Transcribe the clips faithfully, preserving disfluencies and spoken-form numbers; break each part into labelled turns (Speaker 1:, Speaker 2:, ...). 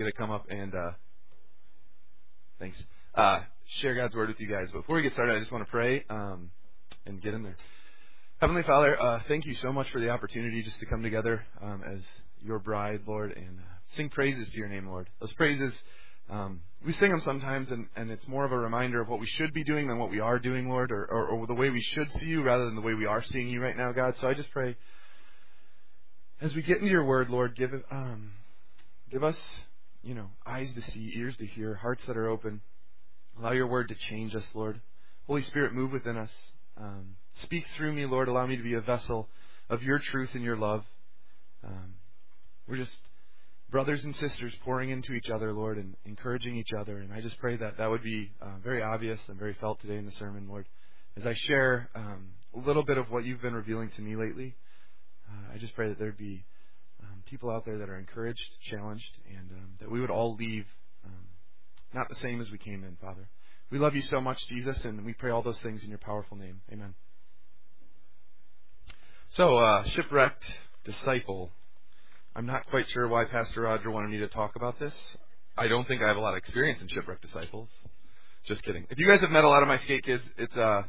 Speaker 1: get to come up and, uh, thanks, uh, share God's word with you guys. But before we get started, I just want to pray um, and get in there. Heavenly Father, uh, thank you so much for the opportunity just to come together um, as your bride, Lord, and uh, sing praises to your name, Lord. Those praises, um, we sing them sometimes, and, and it's more of a reminder of what we should be doing than what we are doing, Lord, or, or, or the way we should see you rather than the way we are seeing you right now, God. So I just pray, as we get into your word, Lord, give it, um, give us, you know, eyes to see, ears to hear, hearts that are open. Allow your word to change us, Lord. Holy Spirit, move within us. Um, speak through me, Lord. Allow me to be a vessel of your truth and your love. Um, we're just brothers and sisters pouring into each other, Lord, and encouraging each other. And I just pray that that would be uh, very obvious and very felt today in the sermon, Lord. As I share um, a little bit of what you've been revealing to me lately, uh, I just pray that there'd be um, people out there that are encouraged, challenged, and um, that we would all leave um, not the same as we came in, Father. We love you so much, Jesus, and we pray all those things in your powerful name. Amen. So, uh, shipwrecked disciple. I'm not quite sure why Pastor Roger wanted me to talk about this. I don't think I have a lot of experience in shipwrecked disciples. Just kidding. If you guys have met a lot of my skate kids, it's, uh,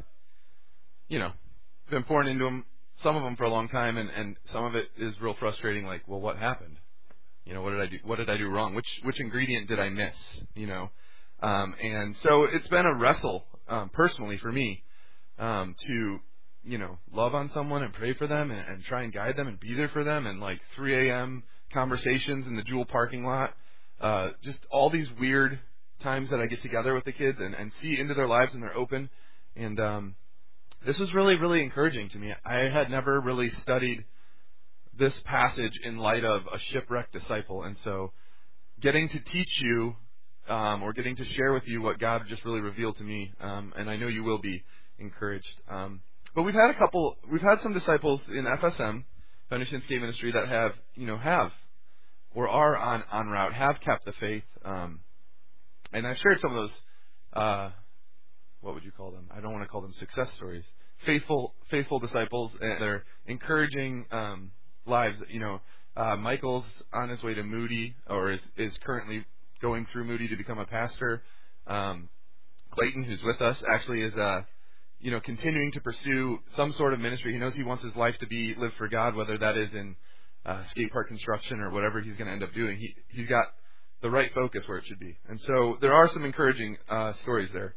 Speaker 1: you know, been pouring into them, some of them for a long time, and, and some of it is real frustrating, like, well, what happened? You know, what did I do? What did I do wrong? Which which ingredient did I miss? You know, um, and so it's been a wrestle um, personally for me um, to, you know, love on someone and pray for them and, and try and guide them and be there for them, and like three a.m. conversations in the Jewel parking lot, uh, just all these weird times that I get together with the kids and, and see into their lives and they're open. And um, this was really, really encouraging to me. I had never really studied this passage in light of a shipwrecked disciple, and so getting to teach you um, or getting to share with you what God just really revealed to me, um, and I know you will be encouraged. Um, but we've had a couple, we've had some disciples in F S M, Foundation Skate Ministry, that have, you know, have or are on on route, have kept the faith, um, and I've shared some of those. Uh, what would you call them? I don't want to call them success stories. Faithful, faithful disciples, and they're encouraging. Um, lives. You know, uh, Michael's on his way to Moody, or is, is currently going through Moody to become a pastor. Um, Clayton, who's with us, actually is, uh, you know, continuing to pursue some sort of ministry. He knows he wants his life to be lived for God, whether that is in uh, skate park construction or whatever he's going to end up doing. He, he's got the right focus where it should be. And so there are some encouraging uh, stories there.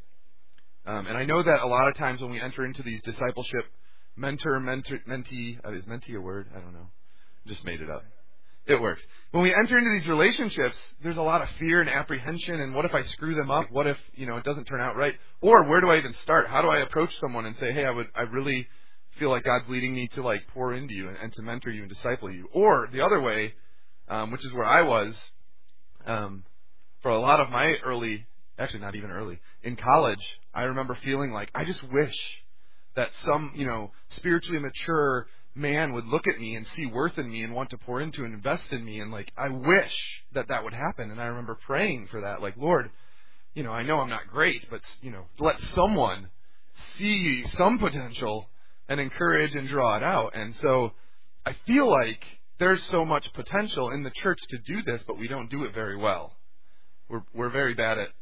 Speaker 1: Um, and I know that a lot of times when we enter into these discipleship mentor, mentor, mentee, uh, is mentee a word? I don't know. Just made it up. It works. When we enter into these relationships, there's a lot of fear and apprehension, and what if I screw them up? What if, you know, it doesn't turn out right? Or where do I even start? How do I approach someone and say, hey, I would, I really feel like God's leading me to like pour into you and, and to mentor you and disciple you? Or the other way, um, which is where I was, um, for a lot of my early, actually not even early, in college, I remember feeling like, I just wish that some, you know, spiritually mature man would look at me and see worth in me and want to pour into and invest in me. And like, I wish that that would happen. And I remember praying for that. Like, Lord, you know, I know I'm not great, but, you know, let someone see some potential and encourage and draw it out. And so I feel like there's so much potential in the church to do this, but we don't do it very well. We're, we're very bad at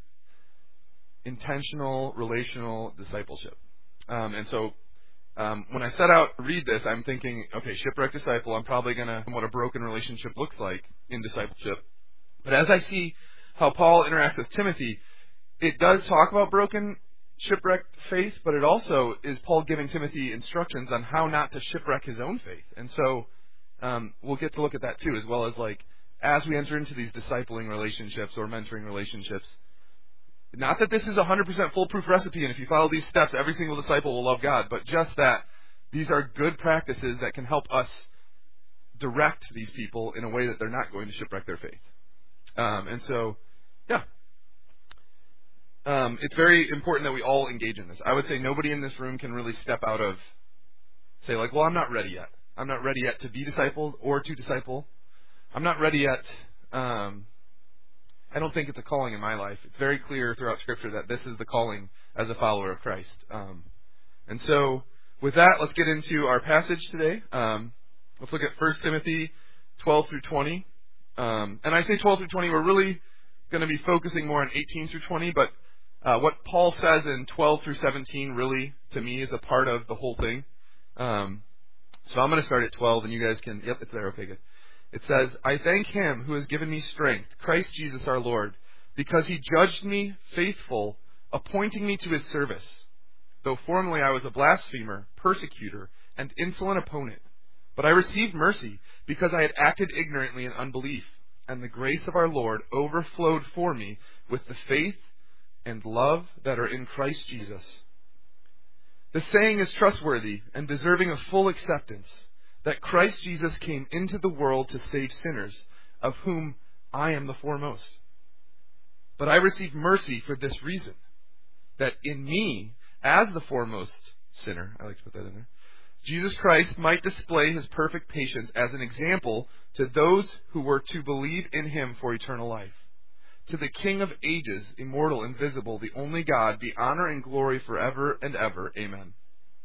Speaker 1: intentional, relational discipleship. Um, and so Um, when I set out to read this, I'm thinking, okay, shipwrecked disciple, I'm probably going to what a broken relationship looks like in discipleship. But as I see how Paul interacts with Timothy, it does talk about broken, shipwrecked faith, but it also is Paul giving Timothy instructions on how not to shipwreck his own faith. And so um, we'll get to look at that too, as well as like as we enter into these discipling relationships or mentoring relationships. Not that this is a one hundred percent foolproof recipe, and if you follow these steps, every single disciple will love God, but just that these are good practices that can help us direct these people in a way that they're not going to shipwreck their faith. Um, and so, yeah. Um, it's very important that we all engage in this. I would say nobody in this room can really step out of, say like, well, I'm not ready yet. I'm not ready yet to be discipled or to disciple. I'm not ready yet. Um, I don't think it's a calling in my life. It's very clear throughout Scripture that this is the calling as a follower of Christ. Um, and so with that, let's get into our passage today. Um, let's look at First Timothy twelve through twenty. Um, and I say twelve through twenty, we're really going to be focusing more on eighteen through twenty, but uh, what Paul says in twelve through seventeen really, to me, is a part of the whole thing. Um, so I'm going to start at twelve, and you guys can, yep, it's there, okay, good. It says, I thank him who has given me strength, Christ Jesus our Lord, because he judged me faithful, appointing me to his service. Though formerly I was a blasphemer, persecutor, and insolent opponent. But I received mercy, because I had acted ignorantly in unbelief, and the grace of our Lord overflowed for me with the faith and love that are in Christ Jesus. The saying is trustworthy and deserving of full acceptance, that Christ Jesus came into the world to save sinners, of whom I am the foremost. But I received mercy for this reason, that in me, as the foremost sinner, I like to put that in there, Jesus Christ might display his perfect patience as an example to those who were to believe in him for eternal life. To the King of ages, immortal, invisible, the only God, be honor and glory forever and ever. Amen.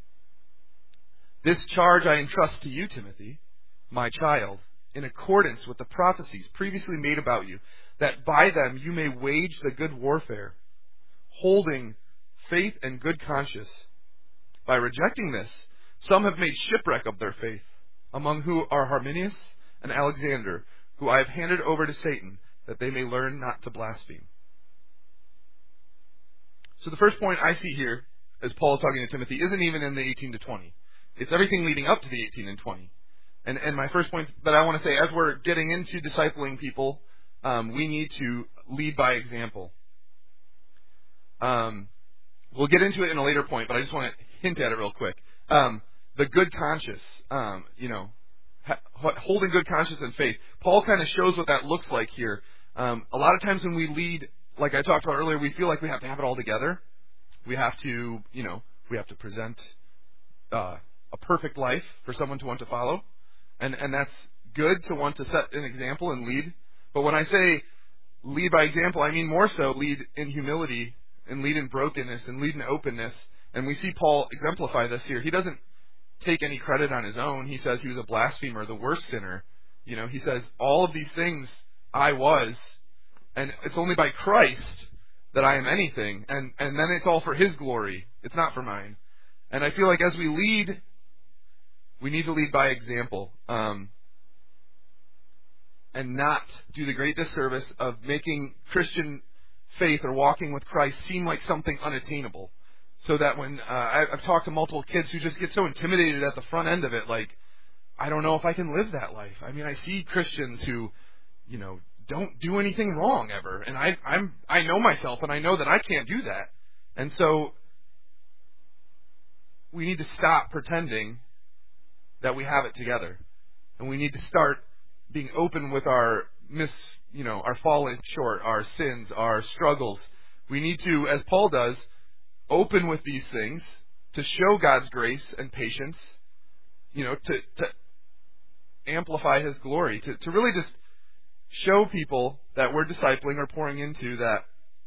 Speaker 1: This charge I entrust to you, Timothy, my child, in accordance with the prophecies previously made about you, that by them you may wage the good warfare, holding faith and good conscience. By rejecting this, some have made shipwreck of their faith, among whom are Hymenaeus and Alexander, who I have handed over to Satan, that they may learn not to blaspheme. So the first point I see here, as Paul is talking to Timothy, isn't even in the eighteen to twenty. It's everything leading up to the eighteen and twenty. And, and my first point that I want to say, as we're getting into discipling people, um, we need to lead by example. Um, we'll get into it in a later point, but I just want to hint at it real quick. Um, the good conscience, um, you know, ha- holding good conscience and faith. Paul kind of shows what that looks like here. Um, a lot of times when we lead, like I talked about earlier, we feel like we have to have it all together. We have to, you know, we have to present uh, a perfect life for someone to want to follow. And, and that's good to want to set an example and lead. But when I say lead by example, I mean more so lead in humility and lead in brokenness and lead in openness. And we see Paul exemplify this here. He doesn't take any credit on his own. He says he was a blasphemer, the worst sinner. You know, he says all of these things I was, and it's only by Christ that I am anything. And, and then it's all for his glory. It's not for mine. And I feel like as we lead, we need to lead by example, um, and not do the great disservice of making Christian faith or walking with Christ seem like something unattainable. So that when uh, I, I've talked to multiple kids who just get so intimidated at the front end of it, like, I don't know if I can live that life. I mean, I see Christians who, you know, don't do anything wrong ever, and I, I'm I know myself, and I know that I can't do that. And so we need to stop pretending that we have it together, and we need to start being open with our mis, you know, our falling short, our sins, our struggles. We need to, as Paul does, open with these things to show God's grace and patience, you know, to, to amplify his glory, to, to really just show people that we're discipling or pouring into that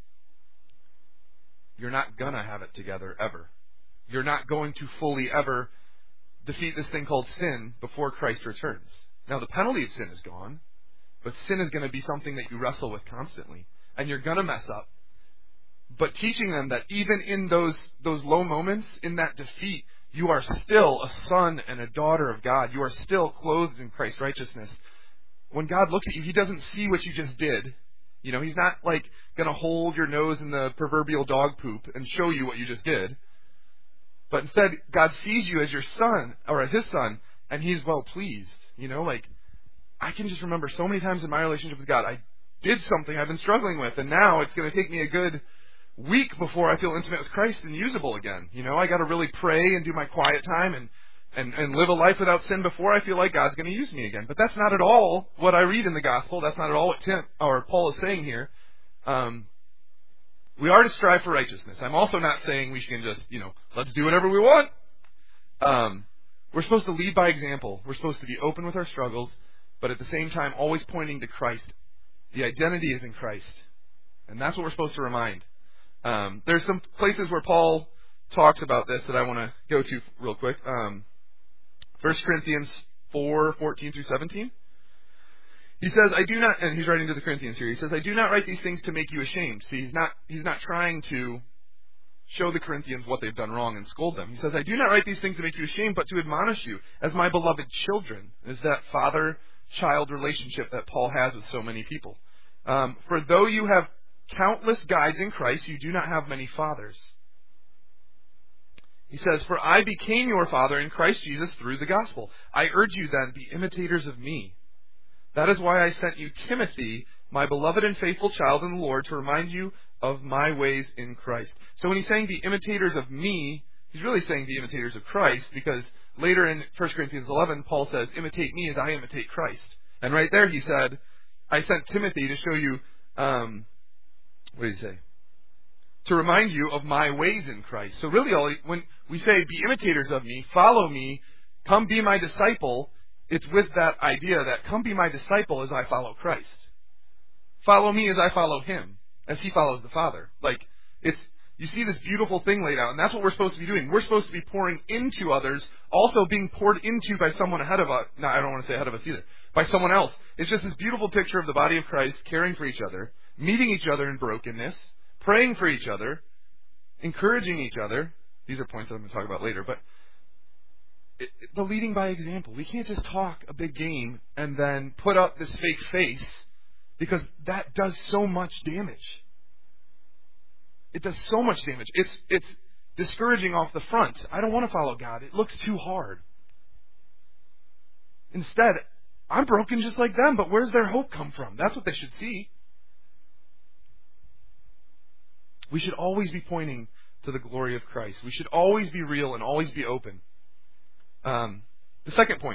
Speaker 1: you're not going to have it together ever. You're not going to fully ever defeat this thing called sin before Christ returns. Now, the penalty of sin is gone, but sin is going to be something that you wrestle with constantly, and you're going to mess up. But teaching them that even in those those low moments, in that defeat, you are still a son and a daughter of God. You are still clothed in Christ's righteousness. When God looks at you, he doesn't see what you just did. You know, he's not like going to hold your nose in the proverbial dog poop and show you what you just did. But instead, God sees you as your son, or as his son, and he's well pleased. You know, like, I can just remember so many times in my relationship with God, I did something I've been struggling with, and now it's going to take me a good week before I feel intimate with Christ and usable again. You know, I got to really pray and do my quiet time and, and, and live a life without sin before I feel like God's going to use me again. But that's not at all what I read in the gospel. That's not at all what Tim or Paul is saying here. Um, we are to strive for righteousness. I'm also not saying we can just, you know, let's do whatever we want. Um, we're supposed to lead by example. We're supposed to be open with our struggles, but at the same time always pointing to Christ. The identity is in Christ. And that's what we're supposed to remind. Um, there's some places where Paul talks about this that I want to go to real quick. Um, First Corinthians four, fourteen through seventeen. He says, I do not, and he's writing to the Corinthians here, he says, I do not write these things to make you ashamed. See, he's not, he's not trying to show the Corinthians what they've done wrong and scold them. He says, I do not write these things to make you ashamed, but to admonish you as my beloved children. Is that father-child relationship that Paul has with so many people. Um, for though you have countless guides in Christ, you do not have many fathers. He says, for I became your father in Christ Jesus through the gospel. I urge you then, be imitators of me. That is why I sent you Timothy, my beloved and faithful child in the Lord, to remind you of my ways in Christ. So when he's saying be imitators of me, he's really saying be imitators of Christ, because later in First Corinthians eleven, Paul says, imitate me as I imitate Christ. And right there he said, I sent Timothy to show you, um, what did he say? To remind you of my ways in Christ. So really, all when we say be imitators of me, follow me, come be my disciple, it's with that idea that come be my disciple as I follow Christ. Follow me as I follow him, as he follows the Father. Like, it's, you see this beautiful thing laid out, and that's what we're supposed to be doing. We're supposed to be pouring into others, also being poured into by someone ahead of us. No, I don't want to say ahead of us either. By someone else. It's just this beautiful picture of the body of Christ caring for each other, meeting each other in brokenness, praying for each other, encouraging each other. These are points that I'm going to talk about later, but it, it, the leading by example. We can't just talk a big game and then put up this fake face, because that does so much damage. It does so much damage. It's it's discouraging off the front. I don't want to follow God. It looks too hard. Instead, I'm broken just like them, but where's their hope come from? That's what they should see. We should always be pointing to the glory of Christ. We should always be real and always be open. Um, the second point.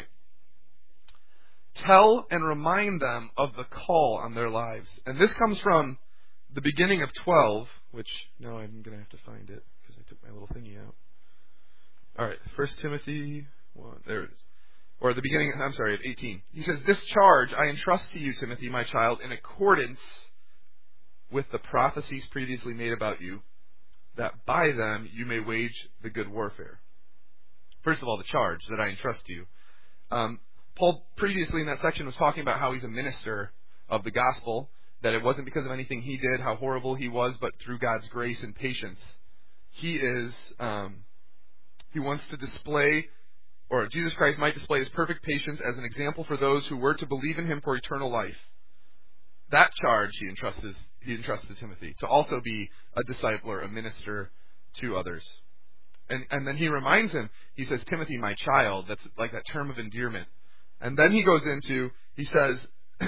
Speaker 1: Tell and remind them of the call on their lives. And this comes from the beginning of twelve, which, no, I'm going to have to find it because I took my little thingy out. All right, First Timothy one, there it is. Or the beginning, I'm sorry, of eighteen. He says, this charge I entrust to you, Timothy, my child, in accordance with the prophecies previously made about you, that by them you may wage the good warfare. First of all, the charge that I entrust to you. Um, Paul previously in that section was talking about how he's a minister of the gospel, that it wasn't because of anything he did, how horrible he was, but through God's grace and patience. He is, um, he wants to display, or Jesus Christ might display his perfect patience as an example for those who were to believe in him for eternal life. That charge he entrusts, he entrusts to Timothy, to also be a discipler, a minister to others. And, and then he reminds him, he says, Timothy, my child. That's like that term of endearment. And then he goes into, he says,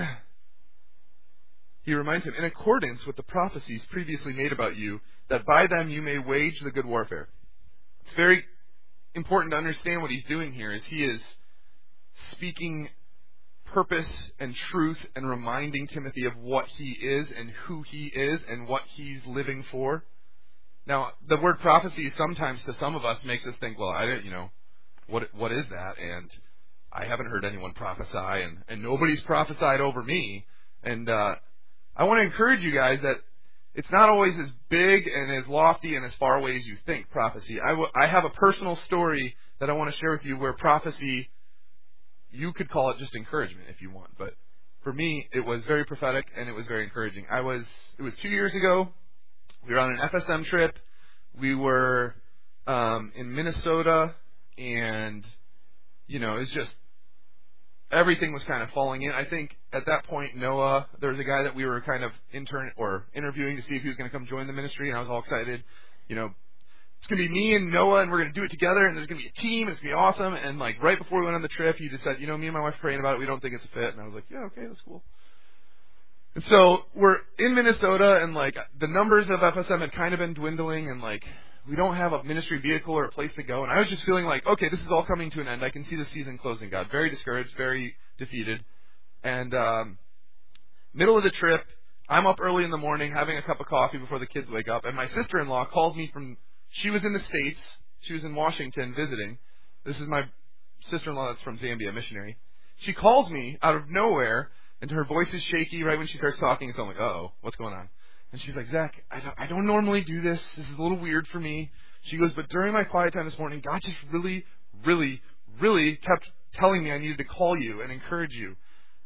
Speaker 1: he reminds him, in accordance with the prophecies previously made about you, that by them you may wage the good warfare. It's very important to understand what he's doing here, is he is speaking purpose and truth and reminding Timothy of what he is and who he is and what he's living for. Now, the word prophecy sometimes to some of us makes us think, well, I don't, you know, what what is that? And I haven't heard anyone prophesy, and, and nobody's prophesied over me. And uh, I want to encourage you guys that it's not always as big and as lofty and as far away as you think, prophecy. I, w- I have a personal story that I want to share with you where prophecy, you could call it just encouragement if you want. But for me, it was very prophetic and it was very encouraging. I was, it was two years ago. We were on an F S M trip. We were um, in Minnesota, and, you know, it was just, everything was kind of falling in. I think at that point, Noah, there was a guy that we were kind of intern or interviewing to see if he was going to come join the ministry, and I was all excited. You know, it's going to be me and Noah, and we're going to do it together, and there's going to be a team, and it's going to be awesome. And, like, right before we went on the trip, he just said, you know, me and my wife are praying about it. We don't think it's a fit. And I was like, yeah, okay, that's cool. And so we're in Minnesota, and, like, the numbers of F S M had kind of been dwindling, and, like, we don't have a ministry vehicle or a place to go. And I was just feeling like, okay, this is all coming to an end. I can see the season closing, God. Very discouraged, very defeated. And um, middle of the trip, I'm up early in the morning having a cup of coffee before the kids wake up, and my sister-in-law calls me from, she was in the States. She was in Washington visiting. This is my sister-in-law that's from Zambia, missionary. She calls me out of nowhere, and her voice is shaky right when she starts talking, so I'm like, uh-oh, what's going on? And she's like, Zach, I don't, I don't normally do this. This is a little weird for me. She goes, but during my quiet time this morning, God just really, really, really kept telling me I needed to call you and encourage you.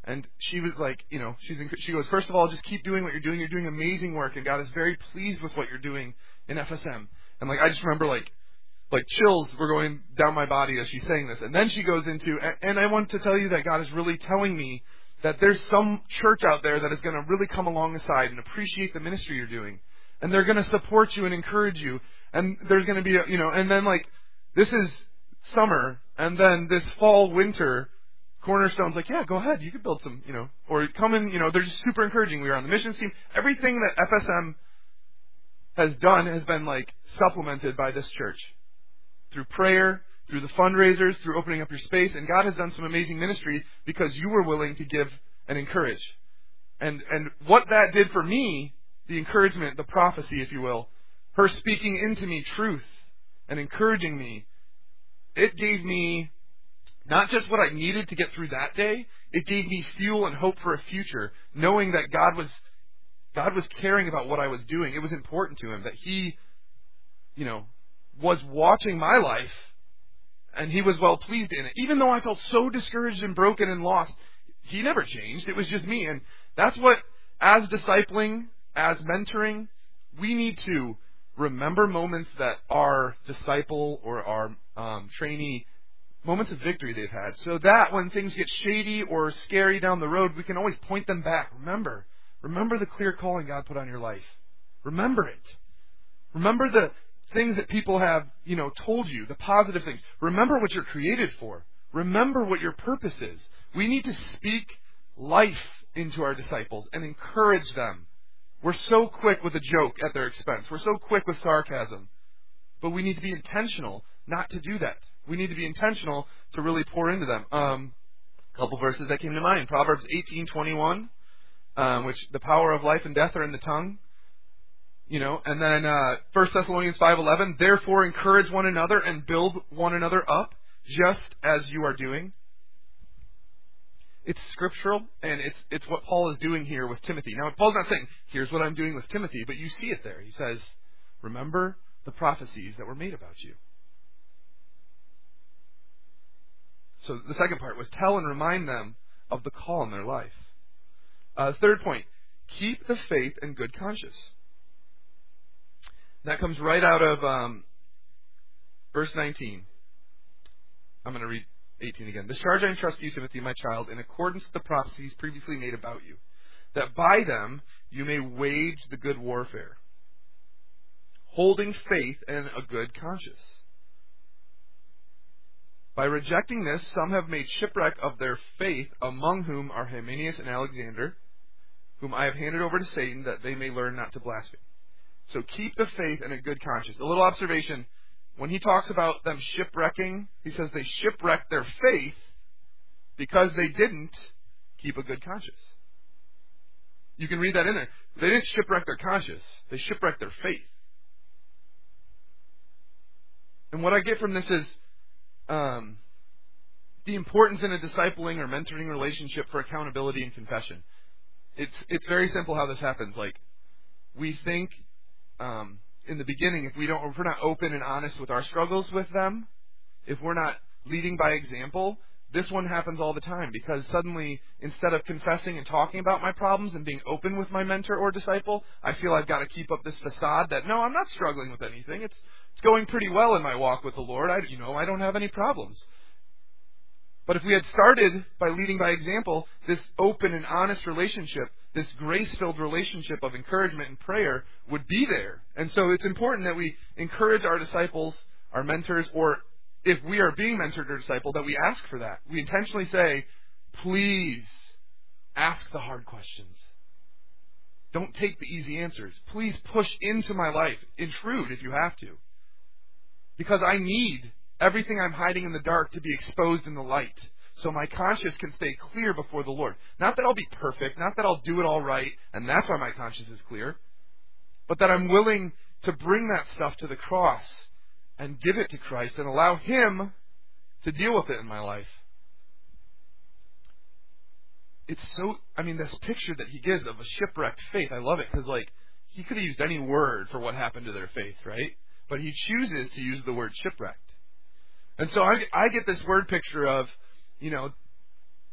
Speaker 1: And she was like, you know, she's she goes, first of all, just keep doing what you're doing. You're doing amazing work, and God is very pleased with what you're doing in F S M. And like, I just remember like, like chills were going down my body as she's saying this. And then she goes into, and I want to tell you that God is really telling me that there's some church out there that is going to really come alongside and appreciate the ministry you're doing. And they're going to support you and encourage you. And there's going to be, a, you know, and then like, this is summer, and then this fall, winter, Cornerstone's like, yeah, go ahead, you could build some, you know, or come in, you know, they're just super encouraging. We were on the missions team. Everything that F S M has done has been like supplemented by this church. Through prayer, through the fundraisers, through opening up your space, and God has done some amazing ministry because you were willing to give and encourage. And and what that did for me, the encouragement, the prophecy, if you will, her speaking into me truth and encouraging me, it gave me not just what I needed to get through that day, it gave me fuel and hope for a future, knowing that God was God was caring about what I was doing. It was important to Him that He, you know, was watching my life, and He was well pleased in it. Even though I felt so discouraged and broken and lost, He never changed. It was just me. And that's what, as discipling, as mentoring, we need to remember moments that our disciple or our um, trainee, moments of victory they've had, so that when things get shady or scary down the road, we can always point them back. Remember. Remember the clear calling God put on your life. Remember it. Remember the things that people have, you know, told you, the positive things. Remember what you're created for. Remember what your purpose is. We need to speak life into our disciples and encourage them. We're so quick with a joke at their expense. We're so quick with sarcasm. But we need to be intentional not to do that. We need to be intentional to really pour into them. Um, a couple verses that came to mind. Proverbs eighteen twenty-one, um, which the power of life and death are in the tongue. You know, and then uh, First Thessalonians five eleven, therefore encourage one another and build one another up, just as you are doing. It's scriptural, and it's it's what Paul is doing here with Timothy. Now, Paul's not saying, here's what I'm doing with Timothy, but you see it there. He says, remember the prophecies that were made about you. So the second part was tell and remind them of the call in their life. Uh, third point, keep the faith and good conscience. That comes right out of um, verse nineteen. I'm going to read eighteen again. This charge I entrust to you, Timothy, my child, in accordance with the prophecies previously made about you, that by them you may wage the good warfare, holding faith and a good conscience. By rejecting this, some have made shipwreck of their faith, among whom are Hymenaeus and Alexander, whom I have handed over to Satan, that they may learn not to blaspheme. So keep the faith and a good conscience. A little observation. When he talks about them shipwrecking, he says they shipwrecked their faith because they didn't keep a good conscience. You can read that in there. They didn't shipwreck their conscience. They shipwrecked their faith. And what I get from this is um, the importance in a discipling or mentoring relationship for accountability and confession. It's it's very simple how this happens. Like, we think um, in the beginning, if we don't, if we're not open and honest with our struggles with them, if we're not leading by example, this one happens all the time, because suddenly, instead of confessing and talking about my problems and being open with my mentor or disciple, I feel I've got to keep up this facade that, no, I'm not struggling with anything. It's it's going pretty well in my walk with the Lord. I, you know, I don't have any problems. But if we had started by leading by example, this open and honest relationship, this grace-filled relationship of encouragement and prayer would be there. And so it's important that we encourage our disciples, our mentors, or if we are being mentored or discipled, that we ask for that. We intentionally say, please ask the hard questions. Don't take the easy answers. Please push into my life. Intrude if you have to. Because I need everything I'm hiding in the dark to be exposed in the light, so my conscience can stay clear before the Lord. Not that I'll be perfect, not that I'll do it all right, and that's why my conscience is clear, but that I'm willing to bring that stuff to the cross and give it to Christ and allow Him to deal with it in my life. It's so, I mean, this picture that he gives of a shipwrecked faith, I love it, because, like, he could have used any word for what happened to their faith, right? But he chooses to use the word shipwrecked. And so I, I get this word picture of, you know,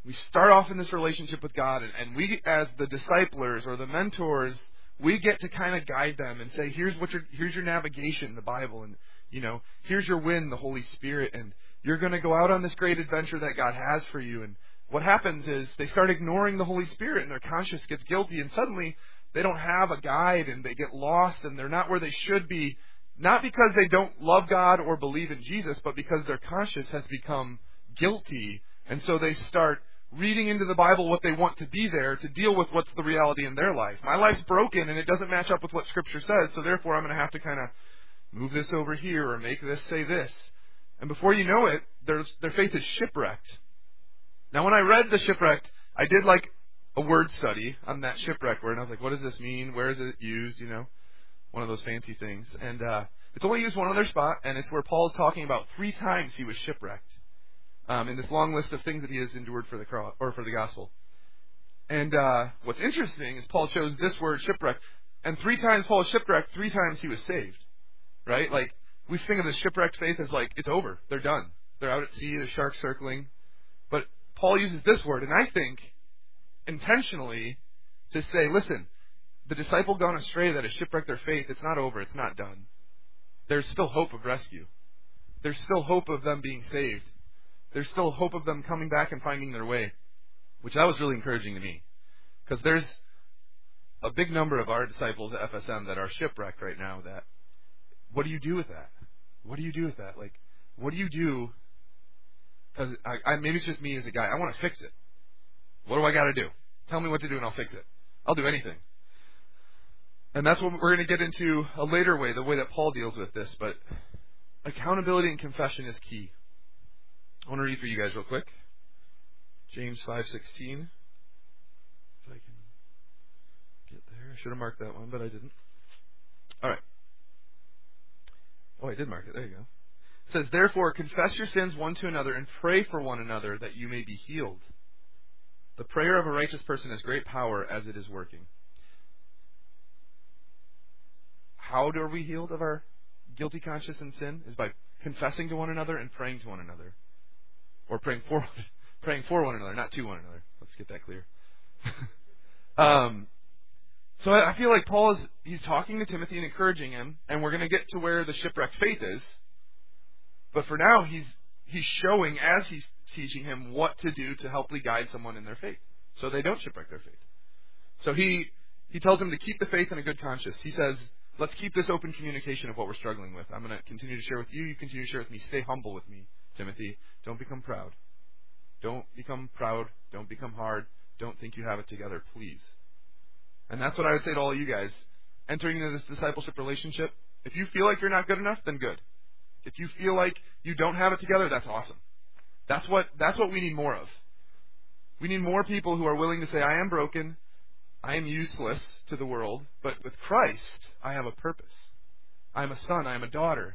Speaker 1: We start off in this relationship with God, and, and we, as the disciplers or the mentors, we get to kind of guide them and say, here's what your, here's your navigation, the Bible, and, you know, here's your wind, the Holy Spirit, and you're going to go out on this great adventure that God has for you. And what happens is they start ignoring the Holy Spirit, and their conscience gets guilty, and suddenly they don't have a guide, and they get lost, and they're not where they should be, not because they don't love God or believe in Jesus, but because their conscience has become guilty, and so they start reading into the Bible what they want to be there to deal with what's the reality in their life. My life's broken, and it doesn't match up with what Scripture says, so therefore I'm going to have to kind of move this over here or make this say this. And before you know it, there's, their faith is shipwrecked. Now, when I read the shipwrecked, I did like a word study on that shipwreck word, and I was like, what does this mean? Where is it used? You know, one of those fancy things. And uh, it's only used one other spot, and it's where Paul is talking about three times he was shipwrecked. Um, in this long list of things that he has endured for the cross, or for the gospel. And uh, what's interesting is Paul chose this word, shipwreck. And three times Paul was shipwrecked, three times he was saved. Right? Like, we think of the shipwrecked faith as like, it's over. They're done. They're out at sea, the sharks circling. But Paul uses this word, and I think, intentionally, to say, listen, the disciple gone astray that has shipwrecked their faith, it's not over. It's not done. There's still hope of rescue. There's still hope of them being saved. There's still hope of them coming back and finding their way, which that was really encouraging to me. Because there's a big number of our disciples at F S M that are shipwrecked right now. That, what do you do with that? What do you do with that? Like, what do you do? Because I, I, maybe it's just me as a guy. I want to fix it. What do I got to do? Tell me what to do and I'll fix it. I'll do anything. And that's what we're going to get into a later way, the way that Paul deals with this. But accountability and confession is key. I want to read for you guys real quick. James five sixteen. If I can get there. I should have marked that one, but I didn't. All right. Oh, I did mark it. There you go. It says, therefore, confess your sins one to another and pray for one another that you may be healed. The prayer of a righteous person has great power as it is working. How are we healed of our guilty conscience and sin? Is by confessing to one another and praying to one another. Or praying for praying for one another, not to one another. Let's get that clear. um, so I, I feel like Paul is he's talking to Timothy and encouraging him, and we're going to get to where the shipwrecked faith is. But for now, he's he's showing as he's teaching him what to do to help guide someone in their faith, so they don't shipwreck their faith. So he he tells him to keep the faith and a good conscience. He says, let's keep this open communication of what we're struggling with. I'm going to continue to share with you. You continue to share with me. Stay humble with me, Timothy. Don't become proud. Don't become proud. Don't become hard. Don't think you have it together, please. And that's what I would say to all you guys. Entering into this discipleship relationship, if you feel like you're not good enough, then good. If you feel like you don't have it together, that's awesome. That's what that's what we need more of. We need more people who are willing to say, I am broken, I am useless to the world, but with Christ, I have a purpose. I am a son, I am a daughter.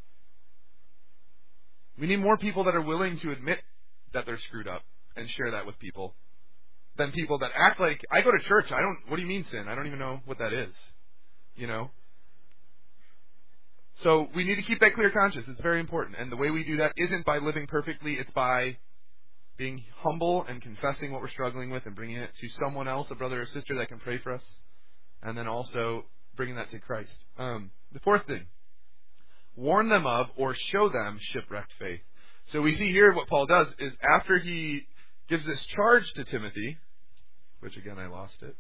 Speaker 1: We need more people that are willing to admit that they're screwed up and share that with people than people that act like, I go to church, I don't, what do you mean sin? I don't even know what that is. You know? So we need to keep that clear conscience. It's very important. And the way we do that isn't by living perfectly. It's by being humble and confessing what we're struggling with and bringing it to someone else, a brother or sister that can pray for us. And then also bringing that to Christ. Um, the fourth thing, warn them of or show them shipwrecked faith. So we see here what Paul does is after he gives this charge to Timothy, which again I lost it.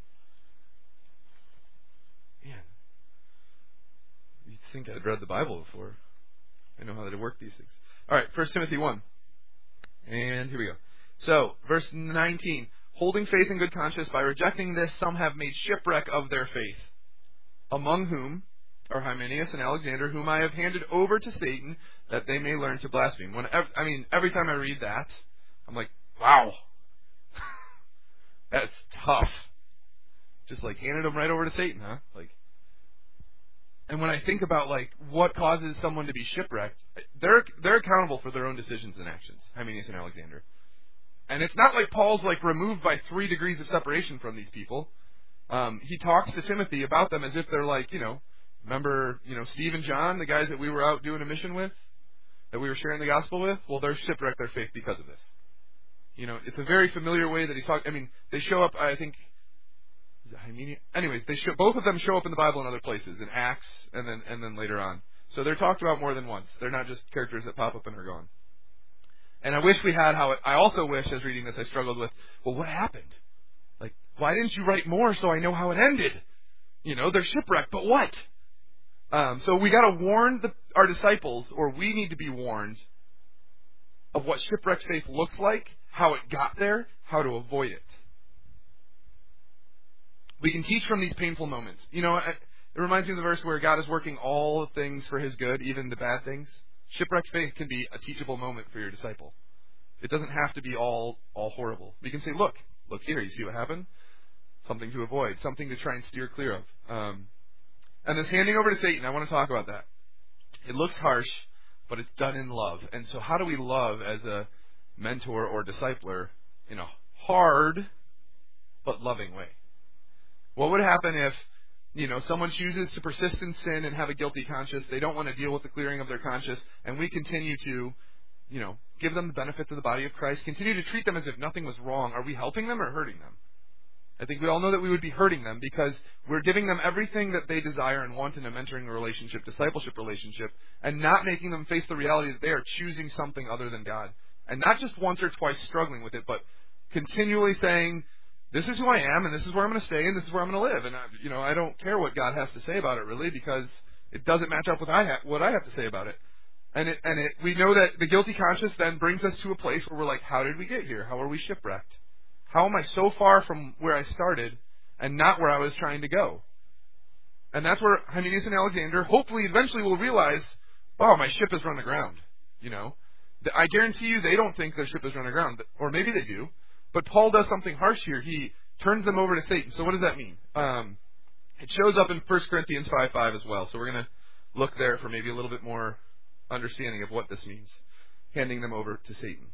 Speaker 1: Man, you'd think I'd read the Bible before. I know how to work these things. All right, First Timothy one. And here we go. So, verse nineteen. Holding faith in good conscience, by rejecting this, some have made shipwreck of their faith. Among whom are Hymenaeus and Alexander, whom I have handed over to Satan, that they may learn to blaspheme. When I mean, every time I read that, I'm like, wow. That's tough. Just like handed them right over to Satan, huh? Like, and when I think about like what causes someone to be shipwrecked, they're they're accountable for their own decisions and actions. Hymenaeus and Alexander. And it's not like Paul's like removed by three degrees of separation from these people. Um, he talks to Timothy about them as if they're like, you know, remember, you know, Steve and John, the guys that we were out doing a mission with, that we were sharing the gospel with? Well, they're shipwrecked their faith because of this. You know, it's a very familiar way that he's talking. I mean, they show up, I think, is it Hymenaeus? Anyways, they show, both of them show up in the Bible in other places, in Acts and then and then later on. So they're talked about more than once. They're not just characters that pop up and are gone. And I wish we had how it, I also wish, as reading this, I struggled with, well, what happened? Like, why didn't you write more so I know how it ended? You know, they're shipwrecked, but what? Um, so we got to warn the, our disciples, or we need to be warned of what shipwrecked faith looks like, how it got there, how to avoid it. We can teach from these painful moments. You know, it reminds me of the verse where God is working all things for his good, even the bad things. Shipwrecked faith can be a teachable moment for your disciple. It doesn't have to be all all horrible. We can say, look, look here, you see what happened? Something to avoid, something to try and steer clear of. Um, and this handing over to Satan, I want to talk about that. It looks harsh, but it's done in love. And so how do we love as a mentor or discipler in a hard but loving way? What would happen if, you know, someone chooses to persist in sin and have a guilty conscience? They don't want to deal with the clearing of their conscience, and we continue to, you know, give them the benefits of the body of Christ, continue to treat them as if nothing was wrong. Are we helping them or hurting them? I think we all know that we would be hurting them because we're giving them everything that they desire and want in a mentoring relationship, discipleship relationship, and not making them face the reality that they are choosing something other than God. And not just once or twice struggling with it, but continually saying, this is who I am, and this is where I'm going to stay, and this is where I'm going to live. And, I, you know, I don't care what God has to say about it, really, because it doesn't match up with I ha- what I have to say about it. And it, and it, we know that the guilty conscience then brings us to a place where we're like, how did we get here? How are we shipwrecked? How am I so far from where I started and not where I was trying to go? And that's where Hymenaeus and Alexander hopefully eventually will realize, wow, my ship has run aground. You know, I guarantee you they don't think their ship has run aground, or maybe they do. But Paul does something harsh here. He turns them over to Satan. So what does that mean? Um, it shows up in First Corinthians five five as well. So we're going to look there for maybe a little bit more understanding of what this means. Handing them over to Satan.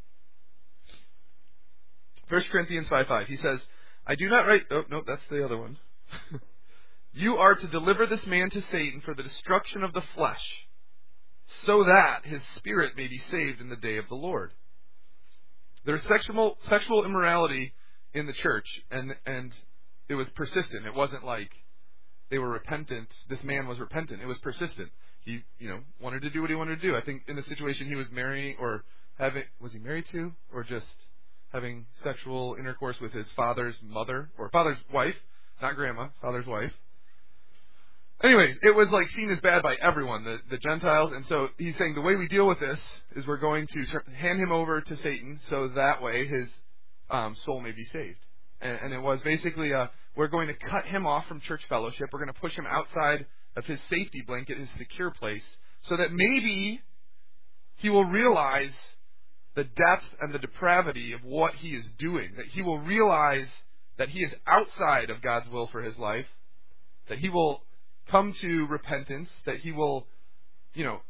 Speaker 1: First Corinthians five five. He says, I do not write... Oh, no, that's the other one. You are to deliver this man to Satan for the destruction of the flesh, so that his spirit may be saved in the day of the Lord. There's sexual sexual immorality in the church, and and it was persistent. It wasn't like they were repentant. This man was repentant. It was persistent. He, you know, wanted to do what he wanted to do. I think in the situation he was marrying or having, was he married to, or just having sexual intercourse with his father's mother, or father's wife, not grandma, father's wife. Anyways, it was like seen as bad by everyone, the, the Gentiles, and so he's saying the way we deal with this is we're going to hand him over to Satan so that way his um, soul may be saved. And, and it was basically, a, we're going to cut him off from church fellowship, we're going to push him outside of his safety blanket, his secure place, so that maybe he will realize the depth and the depravity of what he is doing, that he will realize that he is outside of God's will for his life, that he will come to repentance, that he will, you know,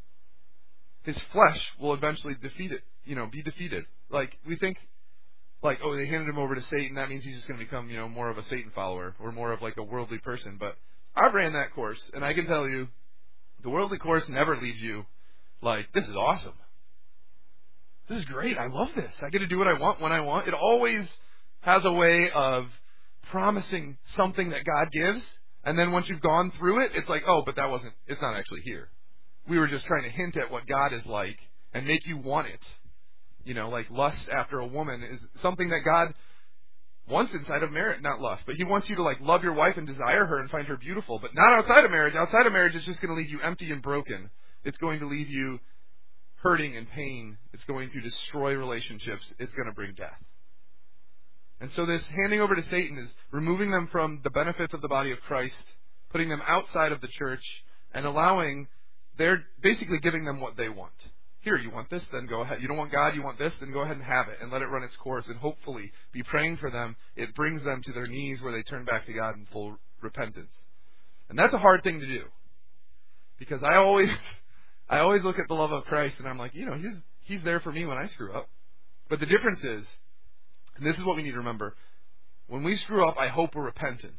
Speaker 1: his flesh will eventually defeat it, you know, be defeated. Like, we think, like, oh, they handed him over to Satan, that means he's just going to become, you know, more of a Satan follower, or more of like a worldly person. But I've ran that course, and I can tell you, the worldly course never leaves you like, this is awesome. This is great, I love this. I get to do what I want when I want. It always has a way of promising something that God gives, and then once you've gone through it, it's like, oh, but that wasn't, it's not actually here. We were just trying to hint at what God is like and make you want it. You know, like lust after a woman is something that God wants inside of marriage. Not lust, but he wants you to like love your wife and desire her and find her beautiful, but not outside of marriage. Outside of marriage, it's just going to leave you empty and broken. It's going to leave you hurting and pain. It's going to destroy relationships. It's going to bring death. And so this handing over to Satan is removing them from the benefits of the body of Christ, putting them outside of the church, and allowing, they're basically giving them what they want. Here, you want this, then go ahead. You don't want God, you want this, then go ahead and have it, and let it run its course, and hopefully be praying for them. It brings them to their knees where they turn back to God in full repentance. And that's a hard thing to do. Because I always, I always look at the love of Christ, and I'm like, you know, he's, he's there for me when I screw up. But the difference is, and this is what we need to remember. When we screw up, I hope we're repentant.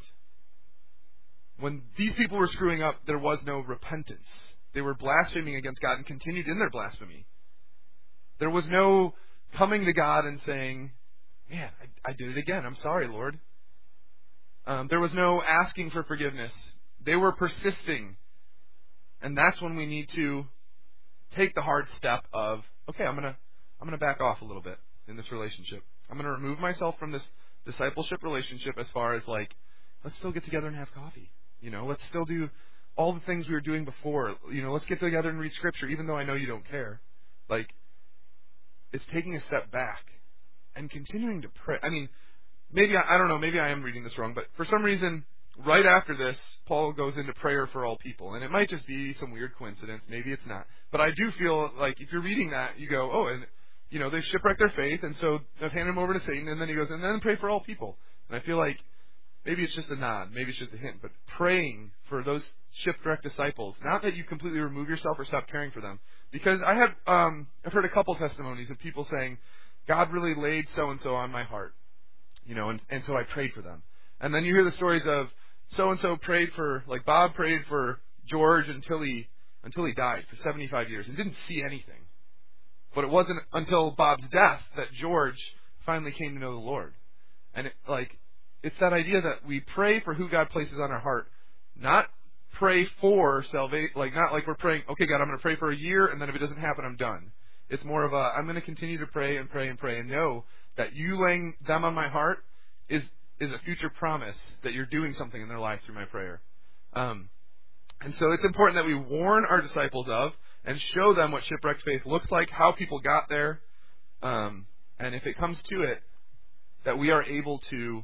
Speaker 1: When these people were screwing up, there was no repentance. They were blaspheming against God and continued in their blasphemy. There was no coming to God and saying, man, I, I did it again. I'm sorry, Lord. Um, there was no asking for forgiveness. They were persisting. And that's when we need to take the hard step of, okay, I'm gonna I'm gonna back off a little bit in this relationship. I'm gonna remove myself from this discipleship relationship as far as like, let's still get together and have coffee. You know, let's still do all the things we were doing before. You know, let's get together and read scripture, even though I know you don't care. Like, it's taking a step back and continuing to pray. I mean, maybe I, I don't know, maybe I am reading this wrong, but for some reason, right after this, Paul goes into prayer for all people. And it might just be some weird coincidence. Maybe it's not. But I do feel like if you're reading that, you go, oh, and, you know, they've shipwrecked their faith, and so they've handed them over to Satan, and then he goes, and then pray for all people. And I feel like maybe it's just a nod, maybe it's just a hint, but praying for those shipwrecked disciples, not that you completely remove yourself or stop caring for them. Because I have, um, I've heard a couple testimonies of people saying, God really laid so-and-so on my heart, you know, and, and so I prayed for them. And then you hear the stories of so-and-so prayed for, like Bob prayed for George until he, until he died for seventy-five years and didn't see anything. But it wasn't until Bob's death that George finally came to know the Lord. And it, like, it's that idea that we pray for who God places on our heart, not pray for salvation, like not like we're praying, okay, God, I'm going to pray for a year, and then if it doesn't happen, I'm done. It's more of a, I'm going to continue to pray and pray and pray and know that you laying them on my heart is is a future promise that you're doing something in their life through my prayer. Um, and so it's important that we warn our disciples of and show them what shipwrecked faith looks like, how people got there, um, and if it comes to it, that we are able to,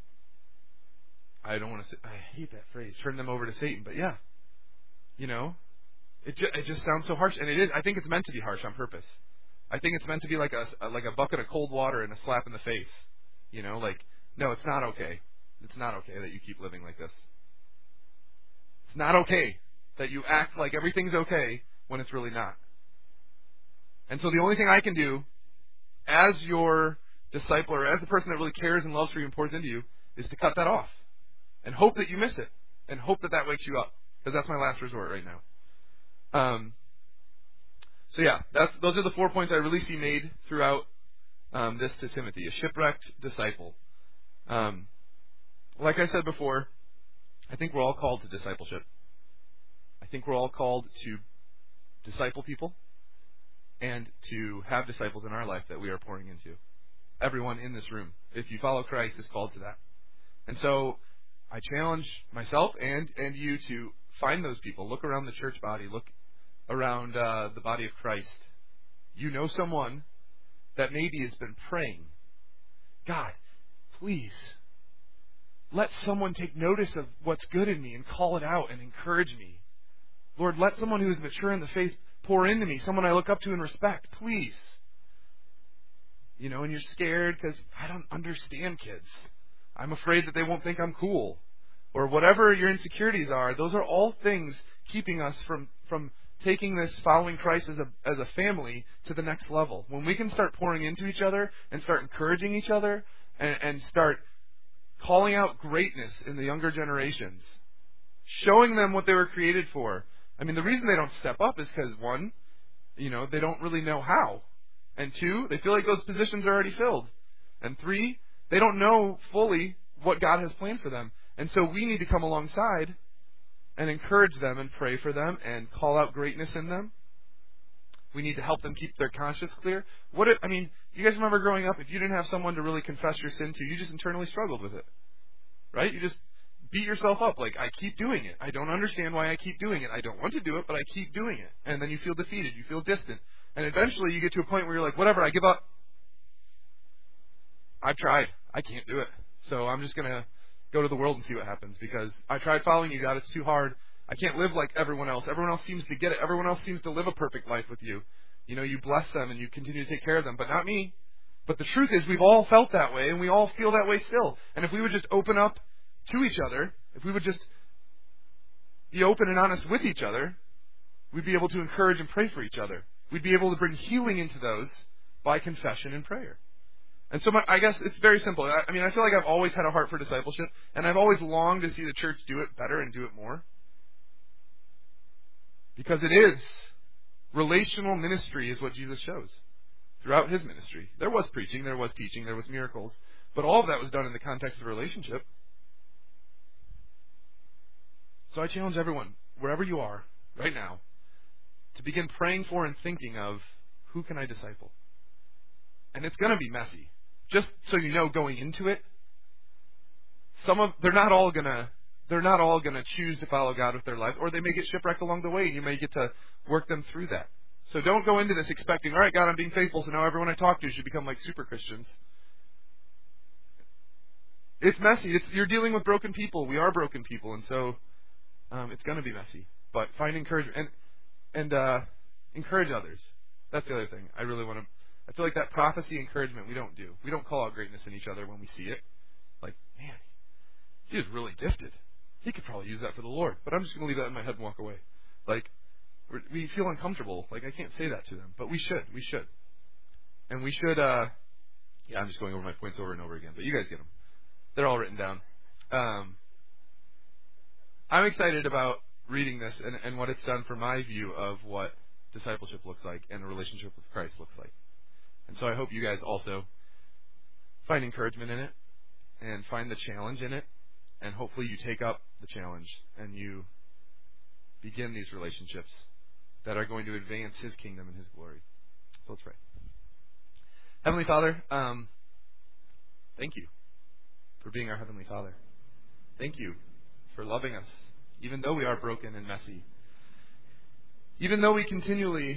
Speaker 1: I don't want to say, I hate that phrase, turn them over to Satan, but yeah, you know, it, ju- it just sounds so harsh, and it is, I think it's meant to be harsh on purpose. I think it's meant to be like a, like a bucket of cold water and a slap in the face, you know, like, no, it's not okay. It's not okay that you keep living like this. It's not okay that you act like everything's okay when it's really not. And so the only thing I can do as your disciple or as the person that really cares and loves for you and pours into you is to cut that off and hope that you miss it and hope that that wakes you up, because that's my last resort right now. Um, so yeah, that's, those are the four points I really see made throughout um, this to Timothy, a shipwrecked disciple. Um, like I said before, I think we're all called to discipleship. I think we're all called to disciple people and to have disciples in our life that we are pouring into. Everyone in this room, if you follow Christ, is called to that. And so I challenge myself and, and you to find those people. Look around the church body. Look around uh, the body of Christ. You know someone that maybe has been praying, God, please, let someone take notice of what's good in me and call it out and encourage me. Lord, let someone who is mature in the faith pour into me, someone I look up to and respect, please. You know, and you're scared because I don't understand kids. I'm afraid that they won't think I'm cool. Or whatever your insecurities are, those are all things keeping us from, from taking this following Christ as a, as a family to the next level. When we can start pouring into each other and start encouraging each other and, and start calling out greatness in the younger generations, showing them what they were created for. I mean, the reason they don't step up is because, one, you know, they don't really know how. And two, they feel like those positions are already filled. And three, they don't know fully what God has planned for them. And so we need to come alongside and encourage them and pray for them and call out greatness in them. We need to help them keep their conscience clear. What if, I mean, you guys remember growing up, if you didn't have someone to really confess your sin to, you just internally struggled with it. Right? You just beat yourself up like, I keep doing it. I don't understand why I keep doing it. I don't want to do it, but I keep doing it. And then you feel defeated. You feel distant. And eventually you get to a point where you're like, whatever, I give up. I've tried. I can't do it. So I'm just going to go to the world and see what happens, because I tried following you, God. It's too hard. I can't live like everyone else. Everyone else seems to get it. Everyone else seems to live a perfect life with you. You know, you bless them and you continue to take care of them, but not me. But the truth is, we've all felt that way, and we all feel that way still. And if we would just open up to each other, if we would just be open and honest with each other, we'd be able to encourage and pray for each other. We'd be able to bring healing into those by confession and prayer. And so my, I guess it's very simple. I, I mean, I feel like I've always had a heart for discipleship, and I've always longed to see the church do it better and do it more. Because it is relational ministry is what Jesus shows. throughout his ministry. There was preaching, there was teaching, there was miracles, but all of that was done in the context of a relationship. So I challenge everyone, wherever you are right now, to begin praying for and thinking of, who can I disciple? And it's going to be messy. Just so you know, going into it, some of they're not all going to they're not all going to choose to follow God with their lives, or they may get shipwrecked along the way, and you may get to work them through that. So don't go into this expecting, all right, God, I'm being faithful, so now everyone I talk to should become like super Christians. It's messy. It's, you're dealing with broken people. We are broken people, and so um, it's going to be messy. But find encouragement and and uh, encourage others. That's the other thing. I really want to. I feel like that prophecy encouragement we don't do. We don't call out greatness in each other when we see it. Like, man, he is really gifted. He could probably use that for the Lord. But I'm just going to leave that in my head and walk away. Like, we're, we feel uncomfortable. Like, I can't say that to them. But we should. We should. And we should, uh, yeah, I'm just going over my points over and over again. But you guys get them. They're all written down. Um, I'm excited about reading this and, and what it's done for my view of what discipleship looks like and a relationship with Christ looks like. And so I hope you guys also find encouragement in it and find the challenge in it. And hopefully you take up the challenge and you begin these relationships that are going to advance His kingdom and His glory. So let's pray. Heavenly Father, um, thank you for being our Heavenly Father. Thank you for loving us, even though we are broken and messy. Even though we continually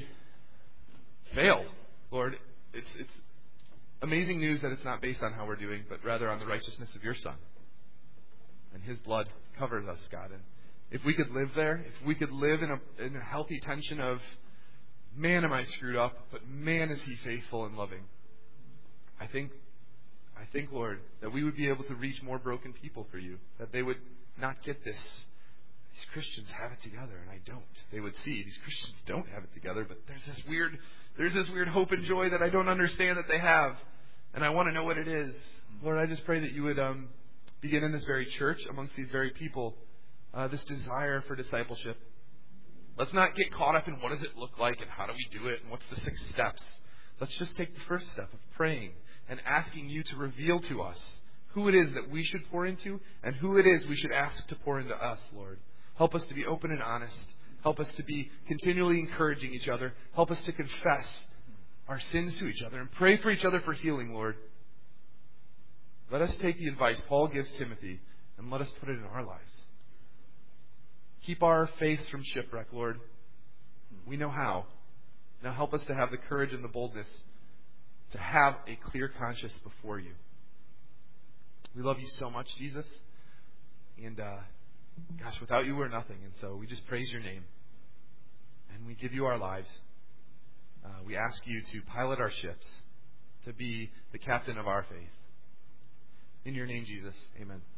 Speaker 1: fail, Lord, it's it's amazing news that it's not based on how we're doing, but rather on the righteousness of your Son. And His blood covers us, God. And if we could live there, if we could live in a, in a healthy tension of, man, am I screwed up, but man, is He faithful and loving. I think, I think, Lord, that we would be able to reach more broken people for you, that they would not get this, these Christians have it together, and I don't. They would see, these Christians don't have it together, but there's this weird, there's this weird hope and joy that I don't understand that they have, and I want to know what it is. Lord, I just pray that you would um, begin in this very church, amongst these very people, uh, this desire for discipleship. Let's not get caught up in what does it look like and how do we do it and what's the six steps. Let's just take the first step of praying and asking you to reveal to us who it is that we should pour into and who it is we should ask to pour into us, Lord. Help us to be open and honest. Help us to be continually encouraging each other. Help us to confess our sins to each other and pray for each other for healing, Lord. Let us take the advice Paul gives Timothy and let us put it in our lives. Keep our faith from shipwreck, Lord. We know how. Now help us to have the courage and the boldness to have a clear conscience before you. We love you so much, Jesus. And, uh, gosh, without you we're nothing. And so we just praise your name. And we give you our lives. Uh, we ask you to pilot our ships, to be the captain of our faith. In your name, Jesus. Amen.